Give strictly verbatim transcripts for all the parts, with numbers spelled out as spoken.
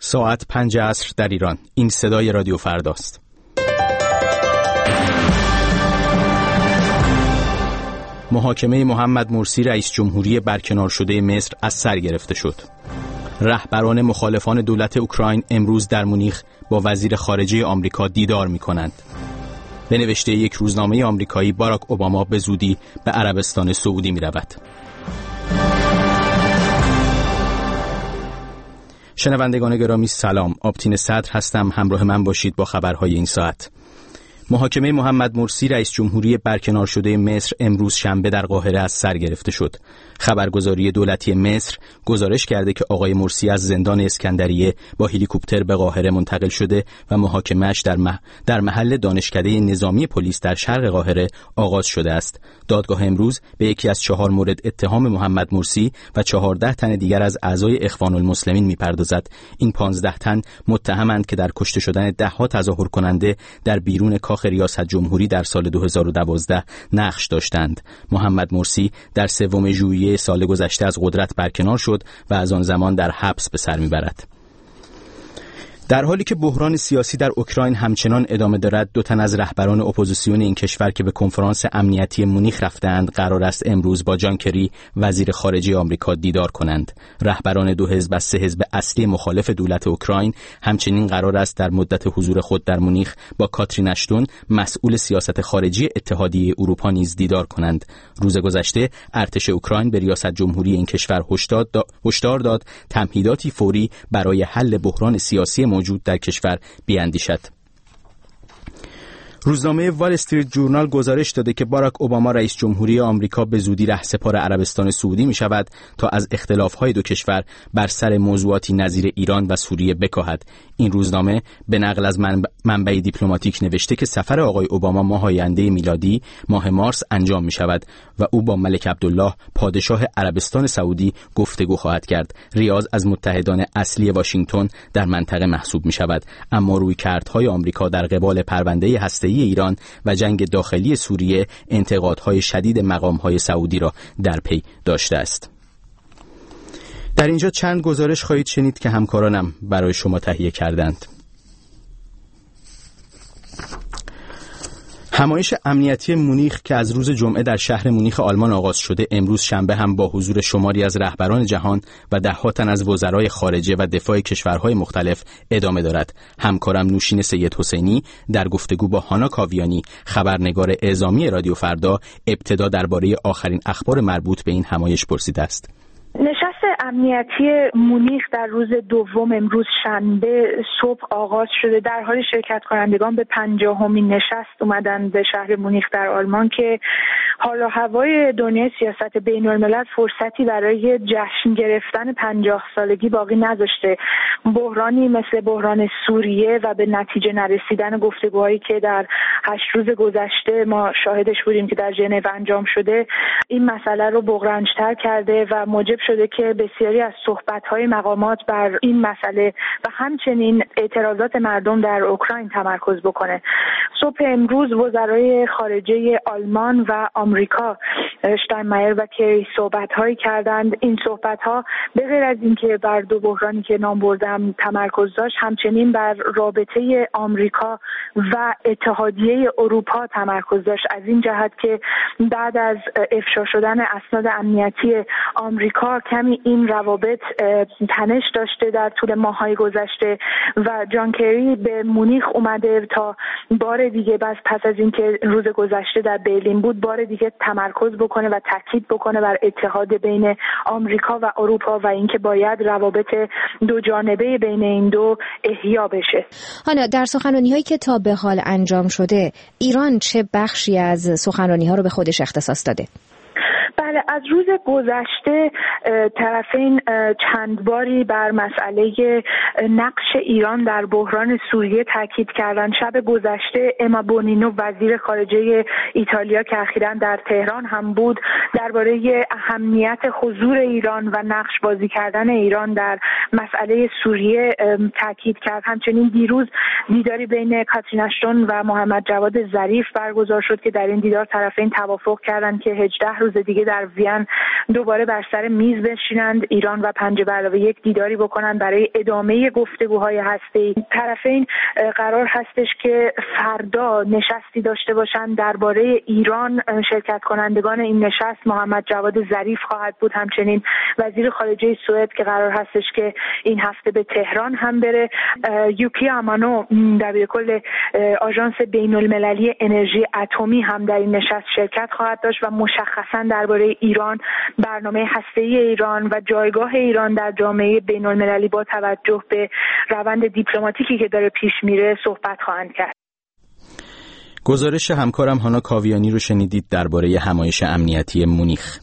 ساعت پنج عصر در ایران. این صدای رادیو فرداست. محاکمه محمد مرسی رئیس جمهوری برکنار شده مصر از سر گرفته شد. رهبران مخالفان دولت اوکراین امروز در مونیخ با وزیر خارجه آمریکا دیدار می‌کنند. به نوشته یک روزنامه آمریکایی باراک اوباما به زودی به عربستان سعودی می‌رود. شنوندگان گرامی سلام، آبتین صدر هستم. همراه من باشید با خبرهای این ساعت. محاکمه محمد مرسی رئیس جمهوری برکنار شده مصر امروز شنبه در قاهره از سر گرفته شد. خبرگزاری دولتی مصر گزارش کرده که آقای مرسی از زندان اسکندریه با هلیکوپتر به قاهره منتقل شده و محاکمه‌اش در, مح... در محل دانشکده نظامی پلیس در شرق قاهره آغاز شده است. دادگاه امروز به یکی از چهار مورد اتهام محمد مرسی و چهارده تن دیگر از اعضای اخوان المسلمین می‌پردازد. این پانزده تن متهمند که در کشته شدن ده‌ها تظاهر کننده در بیرون کاخ ریاست جمهوری در سال دو هزار و دوازده نقش داشتند. محمد مرسی در سوم ژوئیه سال گذشته از قدرت برکنار شد و از آن زمان در حبس به سر میبرد. در حالی که بحران سیاسی در اوکراین همچنان ادامه دارد، دو تن از رهبران اپوزیسیون این کشور که به کنفرانس امنیتی مونیخ رفتند قرار است امروز با جان کری وزیر خارجه آمریکا دیدار کنند. رهبران دو حزب از سه حزب اصلی مخالف دولت اوکراین همچنین قرار است در مدت حضور خود در مونیخ با کاترین اشتون مسئول سیاست خارجی اتحادیه اروپا نیز دیدار کنند. روز گذشته ارتش اوکراین به ریاست جمهوری این کشور هشدار داد تمهیداتی فوری برای حل بحران سیاسی موجود در کشور بیاندیشد. روزنامه وال استریت جورنال گزارش داده که باراک اوباما رئیس جمهوری آمریکا به زودی رهسپار عربستان سعودی می شود تا از اختلاف‌های دو کشور بر سر موضوعاتی نظیر ایران و سوریه بکاهد. این روزنامه به نقل از منبع دیپلماتیک نوشته که سفر آقای اوباما ماه آینده میلادی ماه مارس انجام می شود و او با ملک عبدالله پادشاه عربستان سعودی گفتگو خواهد کرد. ریاض از متحدان اصلی واشنگتن در منطقه محسوب می شود، اما رویکردهای آمریکا در قبال پرونده هسته‌ای ایران و جنگ داخلی سوریه انتقادهای شدید مقامهای سعودی را در پی داشته است. در اینجا چند گزارش خواهید شنید که همکارانم برای شما تهیه کردند. همایش امنیتی مونیخ که از روز جمعه در شهر مونیخ آلمان آغاز شده امروز شنبه هم با حضور شماری از رهبران جهان و ده‌ها تن از وزرای خارجه و دفاع کشورهای مختلف ادامه دارد. همکارم نوشین سید حسینی در گفتگو با هانا کاویانی خبرنگار اعزامی رادیو فردا ابتدا درباره آخرین اخبار مربوط به این همایش پرسیده است. نشست امنیتی مونیخ در روز دوم امروز شنبه صبح آغاز شده. در حال شرکت کنندگان به پنجاهمین نشست اومدن به شهر مونیخ در آلمان که حال و هوای دنیای سیاست بین الملل فرصتی برای جشن گرفتن پنجاه سالگی باقی نذاشته. بحرانی مثل بحران سوریه و به نتیجه نرسیدن گفتگوهایی که در هشت روز گذشته ما شاهدش بودیم که در ژنو انجام شده، این مسئله رو بغرنج‌تر کرده و موجب شده که بسیاری از صحبت‌های مقامات بر این مسئله و همچنین اعتراضات مردم در اوکراین تمرکز بکنه. صبح امروز وزرای خارجه آلمان و آمریکا شتاینمایر و کری صحبت‌هایی کردند. این صحبت‌ها به غیر از اینکه بر دو بحرانی که نام بردم تمرکز داشت، همچنین بر رابطه آمریکا و اتحادیه اروپا تمرکز داشت، از این جهت که بعد از افشا شدن اسناد امنیتی آمریکا کمی این روابط تنش داشته در طول ماه‌های گذشته و جان کری به مونیخ اومده تا بار دیگه بس پس از اینکه روز گذشته در برلین بود بار دیگه تمرکز بکنه و تاکید بکنه بر اتحاد بین آمریکا و اروپا و اینکه باید روابط دو جانبه بین این دو احیا بشه. حالا در سخنرانی‌هایی که تا به حال انجام شده ایران چه بخشی از سخنرانی‌ها رو به خودش اختصاص داده؟ بله، از روز گذشته طرفین چند باری بر مسئله نقش ایران در بحران سوریه تاکید کردند. شب گذشته اما بونینو وزیر خارجه ایتالیا که اخیراً در تهران هم بود درباره اهمیت حضور ایران و نقش بازی کردن ایران در مسئله سوریه تاکید کرد. همچنین دیروز دیداری بین کاترین اشتون و محمد جواد ظریف برگزار شد که در این دیدار طرفین توافق کردند که هجده روز دیگه در وین دوباره بر سر میز بشینند، ایران و پنج به علاوه یک دیداری بکنند برای ادامه گفتگوهای هسته‌ای. طرفین قرار هستش که فردا نشستی داشته باشند درباره ایران. شرکت کنندگان این نشست محمد جواد ظریف خواهد بود، همچنین وزیر خارجه سوئد که قرار هستش که این هفته به تهران هم بره. یوکی آمانو دبیرکل آژانس بین المللی انرژی اتمی هم در این نشست شرکت خواهد داشت و مشخصا درباره ایران، برنامه هسته‌ای ایران و جایگاه ایران در جامعه بین المللی با توجه به روند دیپلماتیکی که داره پیش میره صحبت خواهند کرد. گزارش همکارم هانا کاویانی رو شنیدید درباره همایش امنیتی مونیخ.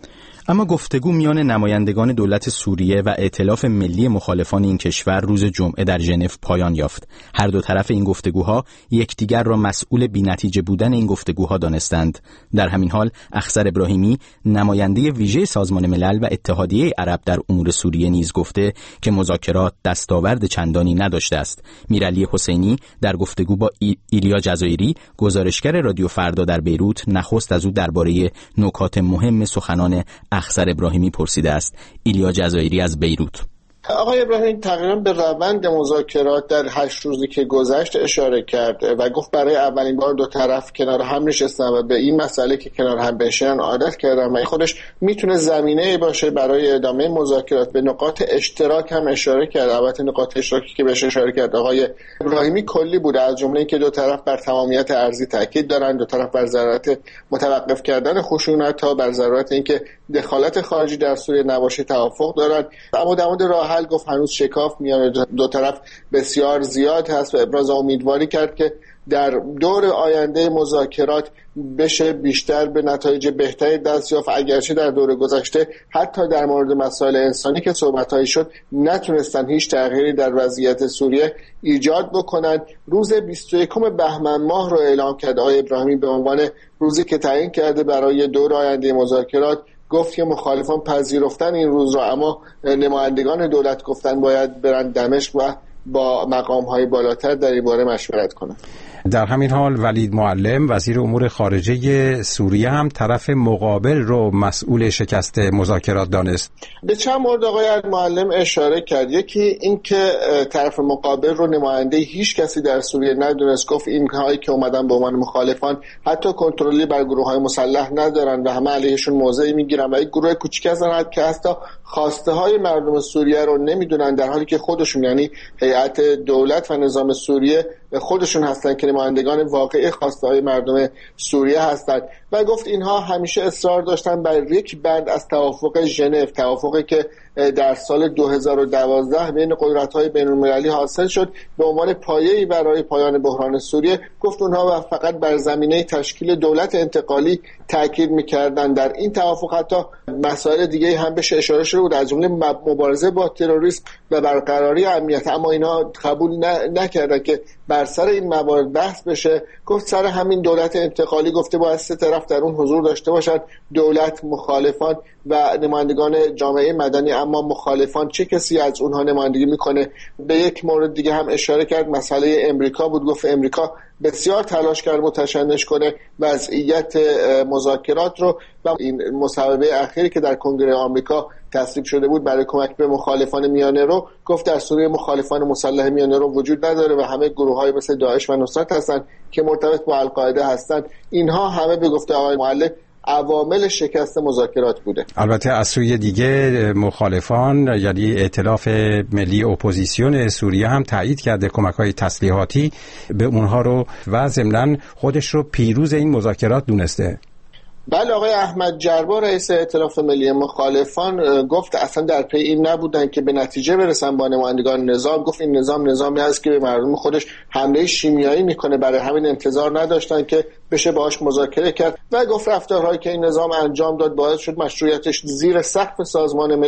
اما گفتگو میان نمایندگان دولت سوریه و ائتلاف ملی مخالفان این کشور روز جمعه در ژنو پایان یافت. هر دو طرف این گفتگوها یکدیگر را مسئول بی‌نتیجه بودن این گفتگوها دانستند. در همین حال اخضر ابراهیمی نماینده ویژه سازمان ملل و اتحادیه عرب در امور سوریه نیز گفته که مذاکرات دستاورد چندانی نداشته است. میرعلی حسینی در گفتگو با ایلیا جزایری گزارشگر رادیو فردا در بیروت نخست از او درباره نکات مهم سخنان اخضر ابراهیمی پرسیده است. ایلیا جزایری از بیروت: آقای ابراهیمی تقریبا به روند مذاکرات در هشت روزی که گذشت اشاره کرد و گفت برای اولین بار دو طرف کنار هم نشستن و به این مسئله که کنار هم بشینن عادت کردن و این خودش میتونه زمینه باشه برای ادامه مذاکرات. به نقاط اشتراک هم اشاره کرد. البته نقاط اشتراکی که بهش اشاره کرد آقای ابراهیمی کلی بوده، از جمله اینکه دو طرف بر تمامیت ارضی تاکید دارن، دو طرف بر ضرورت متوقف کردن خشونت ها، بر ضرورت اینکه دخالت خارجی در سوریه نباشه توافق دارن. اما در مورد راه حل گفت هنوز شکاف میان دو طرف بسیار زیاد هست و ابراز امیدواری کرد که در دور آینده مذاکرات بشه بیشتر به نتایج بهتری دست یافت. اگرچه در دور گذشته حتی در مورد مسائل انسانی که صحبت‌هایی شد نتونستن هیچ تغییری در وضعیت سوریه ایجاد بکنن. روز بیست و یکم بهمن ماه رو اعلام کرد آقای ابراهیمی به عنوان روزی که تعیین کرده برای دور آینده مذاکرات. گفت که مخالفان پذیرفتن این روز را، اما نمایندگان دولت گفتن باید برن دمشق و با مقام‌های بالاتر در این باره مشورت کنند. در همین حال ولید معلم وزیر امور خارجه سوریه هم طرف مقابل رو مسئول شکست مذاکرات دانست. به چند مورد آقای معلم اشاره کرد. یکی این که طرف مقابل رو نماینده هیچ کسی در سوریه ندونست. گفت اینهایی که اومدن به عنوان مخالفان حتی کنترلی بر گروه‌های مسلح ندارن و همه علیهشون موضعی میگیرن و یک گروه کوچیک هستن که حتی خواسته های مردم سوریه رو نمیدونن، در حالی که خودشون یعنی هیئت دولت و نظام سوریه خودشون هستن که نمایندگان واقعی خواسته های مردم سوریه هستند. و گفت اینها همیشه اصرار داشتن بر یک بند از توافق ژنو، توافقی که در سال دو هزار و دوازده بین قدرت‌های بین‌المللی حاصل شد به عنوان پایه‌ای برای پایان بحران سوریه. گفت اونها فقط بر زمینه تشکیل دولت انتقالی تاکید می‌کردند. در این توافق حتی مسائل دیگه هم بهش اشاره شده بود، از جمله مبارزه با تروریسم و برقراری امنیت، اما اینا قبول نکردن که بر سر این موارد بحث بشه. گفت سر همین دولت انتقالی گفته باید سه طرف در اون حضور داشته باشند، دولت، مخالفان و نمایندگان جامعه مدنی. اما مخالفان چه کسی از اونها نمایندگی میکنه؟ به یک مورد دیگه هم اشاره کرد، مسئله امریکا بود. گفت امریکا بسیار تلاش کرد متشنج کنه وضعیت مذاکرات رو و این مصوبه اخیری که در کنگره آمریکا تصویب شده بود برای کمک به مخالفان میانه رو، گفت در سوریه مخالفان مسلح میانه رو وجود نداره و همه گروه‌های مثل داعش و نصرت هستن که مرتبط با القاعده هستن. اینها همه به گفته آقای معلم عوامل شکست مذاکرات بوده. البته از سوی دیگه مخالفان یعنی ائتلاف ملی اپوزیسیون سوریه هم تایید کرده کمک‌های تسلیحاتی به اونها رو و ضمناً خودش رو پیروز این مذاکرات دونسته. بله، آقای احمد جربا رئیس ائتلاف ملی مخالفان گفت اصلا در پی این نبودن که به نتیجه برسن با نمایندگان نظام. گفت این نظام نظامی هست که به مردم خودش حمله شیمیایی میکنه، برای همین انتظار نداشتن که بشه باهاش مذاکره کرد. و گفت رفتارهایی که این نظام انجام داد باعث شد مشروعیتش زیر سقف سازمان ملل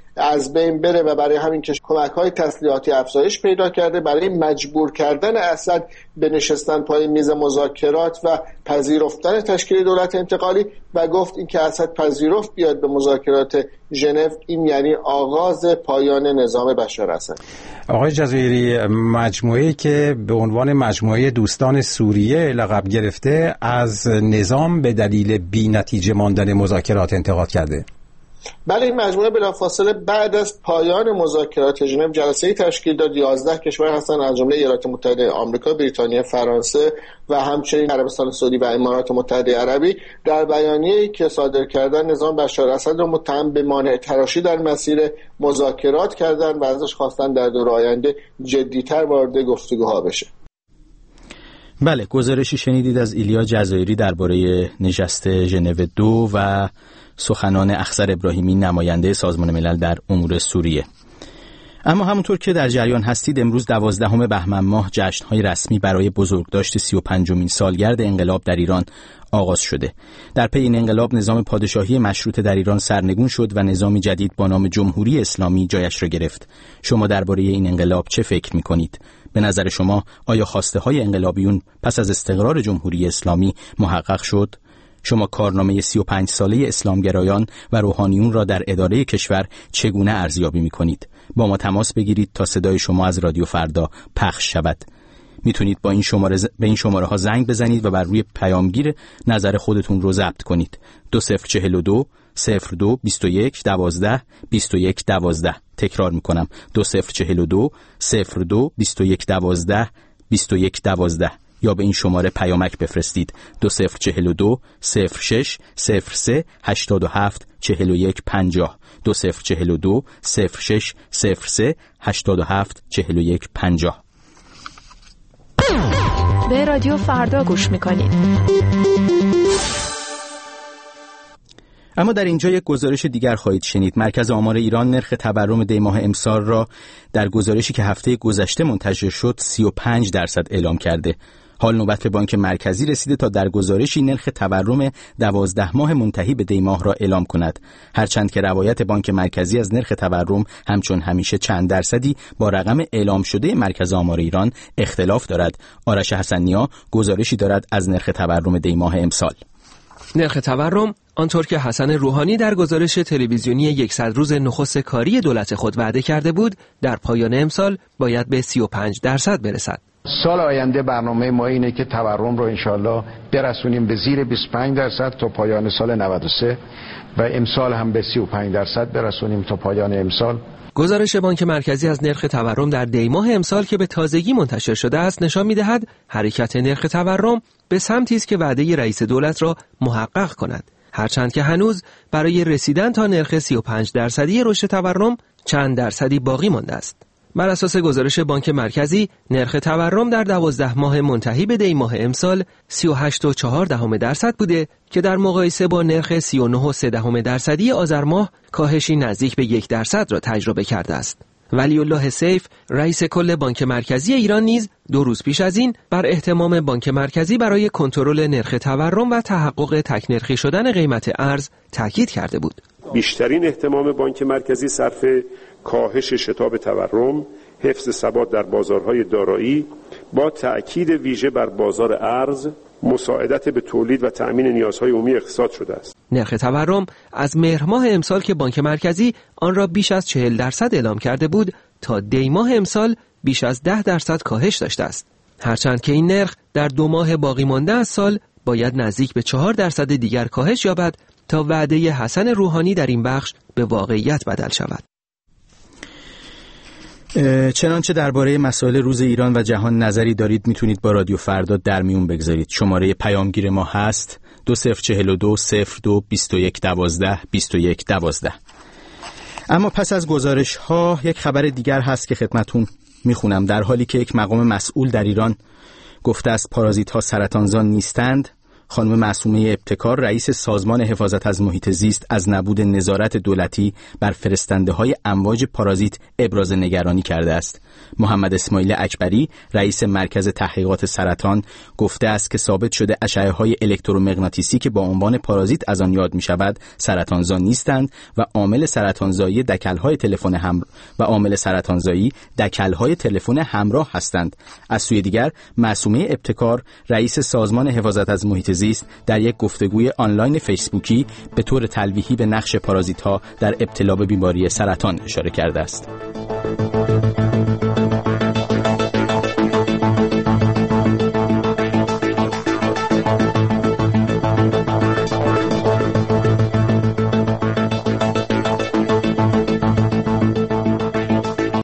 از بین بره و برای همین که کمک‌های تسلیحاتی افزایش پیدا کرده، برای مجبور کردن اسد به نشستن پای میز مذاکرات و پذیرفتن تشکیل دولت انتقالی و گفت این که اسد پذیرفت بیاد به مذاکرات ژنو، این یعنی آغاز پایان نظام بشار اسد. آقای جزایری، مجموعه‌ای که به عنوان مجموعه دوستان سوریه لقب گرفته از نظام به دلیل بی‌نتیجه ماندن مذاکرات انتقاد کرده. بله، این مجموعه بلافاصله بعد از پایان مذاکرات ژنو جلسه‌ای تشکیل داد. یازده کشور هستن از جمله ایالات متحده آمریکا، بریتانیا، فرانسه و همچنین عربستان سعودی و امارات متحده عربی در بیانیه‌ای که صادر کردن نظام بشار اسد را متهم به مانع تراشی در مسیر مذاکرات کردن و ازش خواستن در دور آینده جدی‌تر وارد گفتگوها بشه. بله، گزارشی شنیدید از ایلیا جزایری درباره نشست ژنو دو و سخنان اخضر ابراهیمی، نماینده سازمان ملل در امور سوریه. اما همونطور که در جریان هستید، امروز دوازدهم بهمن ماه جشن‌های رسمی برای بزرگداشت سی و پنجمین سالگرد انقلاب در ایران آغاز شده. در پی این انقلاب نظام پادشاهی مشروطه در ایران سرنگون شد و نظامی جدید با نام جمهوری اسلامی جایش را گرفت. شما درباره این انقلاب چه فکر می‌کنید؟ به نظر شما آیا خواسته‌های انقلابیون پس از استقرار جمهوری اسلامی محقق شد؟ شما کارنامه سی و پنج ساله اسلامگرایان و روحانیون را در اداره کشور چگونه ارزیابی می‌کنید؟ با ما تماس بگیرید تا صدای شما از رادیو فردا پخش شود. میتونید با این شماره ز... به این شماره ها زنگ بزنید و بر روی پیامگیر نظر خودتون رو ضبط کنید. دو صفر چهل و دو صفر دو بیست و یک دوازده بیست و یک دوازده. تکرار میکنم: دو صفر چهل و دو صفر دو بیست و یک دوازده بیست و یک دوازده. یا به این شماره پیامک بفرستید: دو صفر چهل و دو صفر شش صفر سه هشتاد و هفت چهل و یک پنجاه. دو صفر چهل و دو صفر شش صفر سه هشتاد و هفت چهل و یک پنجاه. به رادیو فردا گوش میکنید. اما در اینجا یک گزارش دیگر خواهید شنید. مرکز آمار ایران نرخ تورم دی ماه امسال را در گزارشی که هفته گذشته منتشر شد سی و پنج درصد اعلام کرده. حال نوبت به بانک مرکزی رسیده تا در گزارشی نرخ تورم دوازده ماه منتهی به دی ماه را اعلام کند. هرچند که روایت بانک مرکزی از نرخ تورم همچون همیشه چند درصدی با رقم اعلام شده مرکز آمار ایران اختلاف دارد. آرش حسن‌نیا گزارشی دارد از نرخ تورم دی ماه امسال. نرخ تورم آنطور که حسن روحانی در گزارش تلویزیونی صد روز نخست کاری دولت خود وعده کرده بود، در پایان امسال باید به سی و پنج درصد برسد. سال آینده برنامه ما اینه که تورم رو انشالله برسونیم به زیر بیست و پنج درصد تا پایان سال نود و سه و امسال هم به سی و پنج درصد برسونیم تا پایان امسال. گزارش بانک مرکزی از نرخ تورم در دی ماه امسال که به تازگی منتشر شده است نشان می‌دهد حرکت نرخ تورم به سمتی است که وعده رئیس دولت را محقق کند. هرچند که هنوز برای رسیدن تا نرخ سی و پنج درصدی رشد تورم چند درصدی باقی مانده است. بر اساس گزارش بانک مرکزی، نرخ تورم در دوازده ماه منتهی به دی ماه امسال سی و هشت و چهار دهم درصد بوده که در مقایسه با نرخ سی و نه و سه دهم درصدی آذر ماه کاهشی نزدیک به یک درصد را تجربه کرده است. ولی الله سیف، رئیس کل بانک مرکزی ایران نیز دو روز پیش از این بر اهتمام بانک مرکزی برای کنترل نرخ تورم و تحقق تک‌نرخی شدن قیمت ارز تاکید کرده بود. بیشترین اهتمام بانک مرکزی صرف کاهش شتاب تورم، حفظ ثبات در بازارهای دارایی با تأکید ویژه بر بازار ارز، مساعدت به تولید و تأمین نیازهای عمومی اقتصاد شده است. نرخ تورم از مهر ماه امسال که بانک مرکزی آن را بیش از چهل درصد اعلام کرده بود تا دی ماه امسال بیش از ده درصد کاهش داشته است. هرچند که این نرخ در دو ماه باقی مانده از سال باید نزدیک به چهار درصد دیگر کاهش یابد تا وعده حسن روحانی در این بخش به واقعیت بدل شود. چنانچه درباره مسائل روز ایران و جهان نظری دارید میتونید با رادیو فردا در میون بگذارید. شماره پیامگیر ما هست دو صفر چهل و دو صفر دو بیست و یک دوازده بیست و یک دوازده. اما پس از گزارش ها یک خبر دیگر هست که خدمتون میخونم. در حالی که یک مقام مسئول در ایران گفته است پارازیت ها سرطانزا نیستند، خانم معصومه ابتکار رئیس سازمان حفاظت از محیط زیست از نبود نظارت دولتی بر فرستنده‌های امواج پارازیت ابراز نگرانی کرده است. محمد اسماعیل اکبری رئیس مرکز تحقیقات سرطان گفته است که ثابت شده اشعه‌های الکترومغناطیسی که با عنوان پارازیت از آن یاد می‌شود سرطانزا نیستند و عامل سرطانزایی دکل‌های تلفن همراه و عامل سرطانزایی دکل‌های تلفن همراه هستند. از سوی دیگر معصومه ابتکار رئیس سازمان حفاظت از محیط زیست در یک گفتگوی آنلاین فیسبوکی به طور تلویحی به نقش پارازیت‌ها در ابتلا به بیماری سرطان اشاره کرده است.